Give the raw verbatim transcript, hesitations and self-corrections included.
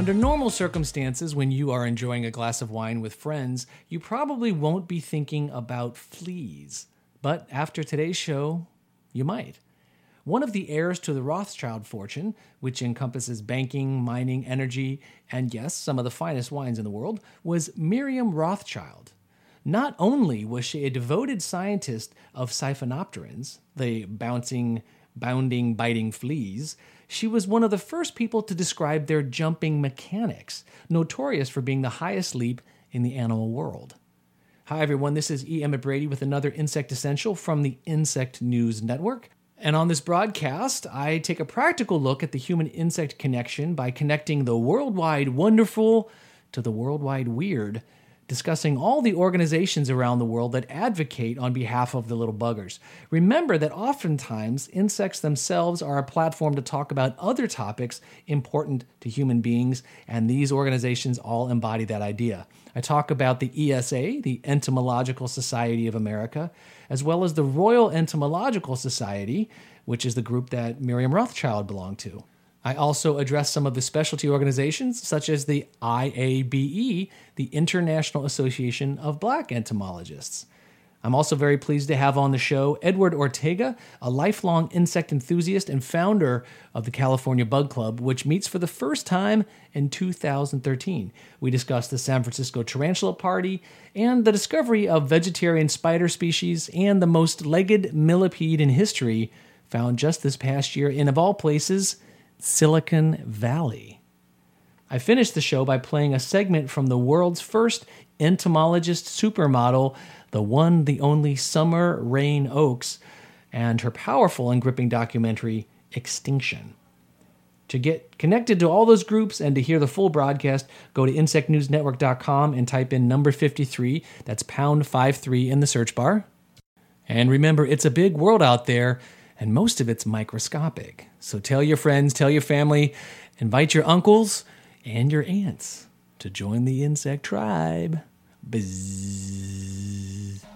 Under normal circumstances, when you are enjoying a glass of wine with friends, you probably won't be thinking about fleas. But after today's show, you might. One of the heirs to the Rothschild fortune, which encompasses banking, mining, energy, and yes, some of the finest wines in the world, was Miriam Rothschild. Not only was she a devoted scientist of siphonopterans, the bouncing, bounding, biting fleas, she was one of the first people to describe their jumping mechanics, notorious for being the highest leap in the animal world. Hi everyone, this is E. Emmett Brady with another Insect Essential from the Insect News Network. And on this broadcast, I take a practical look at the human-insect connection by connecting the worldwide wonderful to the worldwide weird, discussing all the organizations around the world that advocate on behalf of the little buggers. Remember that oftentimes insects themselves are a platform to talk about other topics important to human beings, and these organizations all embody that idea. I talk about the E S A, the Entomological Society of America, as well as the Royal Entomological Society, which is the group that Miriam Rothschild belonged to. I also address some of the specialty organizations, such as the I A B E, the International Association of Black Entomologists. I'm also very pleased to have on the show Edward Ortega, a lifelong insect enthusiast and founder of the California Bug Club, which meets for the first time in two thousand thirteen. We discuss the San Francisco Tarantula Party and the discovery of vegetarian spider species and the most legged millipede in history, found just this past year in, of all places, Silicon Valley. I finished the show by playing a segment from the world's first entomologist supermodel, the one, the only Summer Rain Oaks, and her powerful and gripping documentary, Extinction. To get connected to all those groups and to hear the full broadcast, go to insect news network dot com and type in number fifty-three, that's pound five three in the search bar. And remember, it's a big world out there, and most of it's microscopic. So tell your friends, tell your family, invite your uncles and your aunts to join the insect tribe. Bzzz.